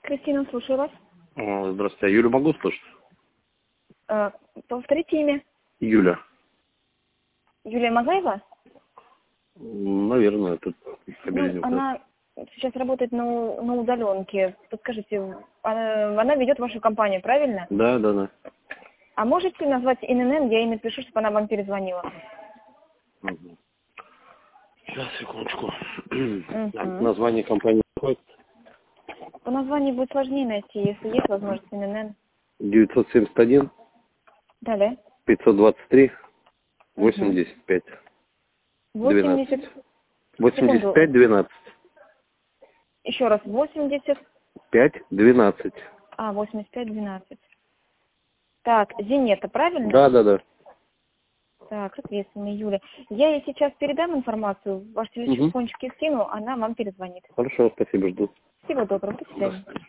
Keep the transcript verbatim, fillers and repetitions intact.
Кристина, слушаю вас. О, здравствуйте. А Юлю могу слушать? Э, повторите имя. Юля. Юлия Мазаева? Наверное, тут фамилия не Ну, указана. она сейчас работает на, у- на удаленке. Подскажите, она, она ведет вашу компанию, правильно? Да, да, да. А можете назвать эн эн эн, я ей напишу, чтобы она вам перезвонила. Мгм. Сейчас, секундочку. Мгм. А название компании какое? По названию будет сложнее найти, если есть возможность эн эн эн. девятьсот семьдесят один Далее. пятьсот двадцать три Мгм. восемьдесят пять восемьдесят. двенадцать. восемьдесят Секунду. пять двенадцать. Еще раз. восемьдесят. пять двенадцать. А, восемьдесят пять двенадцать. Так, Зинета, правильно? Да, да, да. Так, соответственно, Юля. Я ей сейчас передам информацию, ваш Угу. телефончик ей скину, она вам перезвонит. Хорошо, спасибо, жду. Всего доброго, до До свидания.